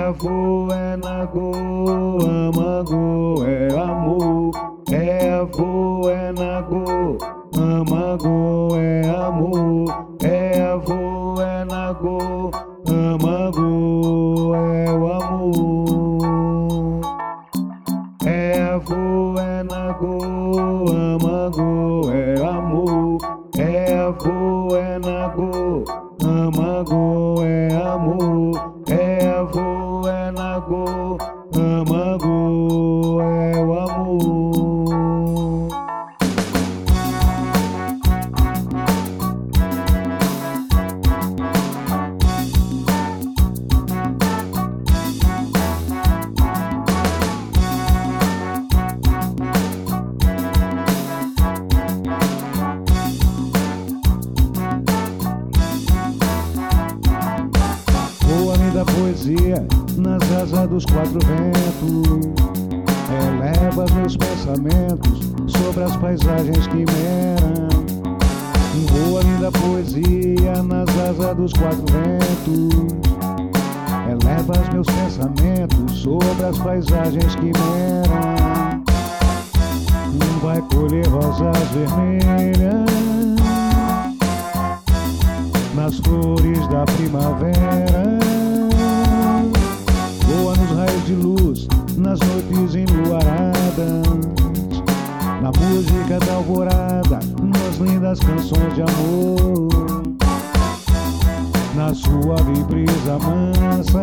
avô, é nagô, amagô, é amor. É avô, é nagô, amagô, é amor. É avô, é nagô, amagô, é o amor. É avô, é nagô, amagô, é amor. É avô, é nagô, amagô, é amor. É avô, é nagô, amagô, é o amor. Da poesia nas asas dos quatro ventos, eleva meus pensamentos sobre as paisagens que meram. Voa-me da poesia nas asas dos quatro ventos, eleva meus pensamentos sobre as paisagens que meram. Vai colher rosas vermelhas nas flores da primavera. Voa nos raios de luz, nas noites enluaradas, na música da alvorada, nas lindas canções de amor, na suave brisa mansa,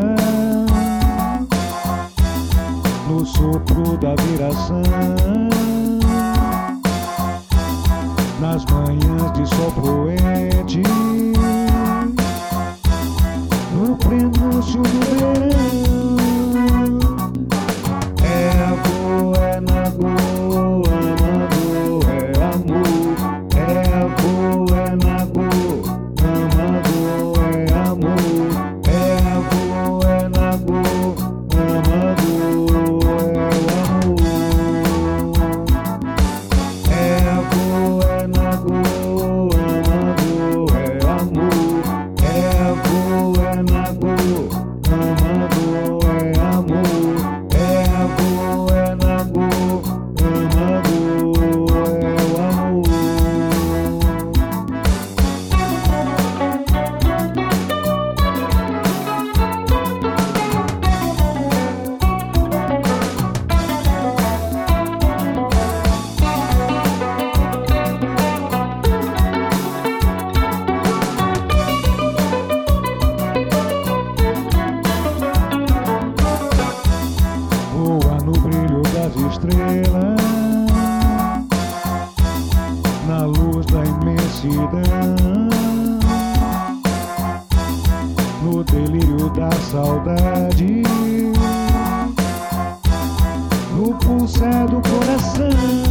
no sopro da viração, nas manhãs de sol poente, no prenúncio do verão. É avô, é nagô, amagô, é amor. É avô, é nagô, amagô, é amor. É avô, é nagô, amagô, é o amor. É avô, é nagô, amagô, é amor. É avô, é nagô, amagô, é amor. É avô, é nagô, amagô, é o amor. Voa no brilho das estrelas, na luz da imensidão, no delírio da saudade, no pulsar do coração.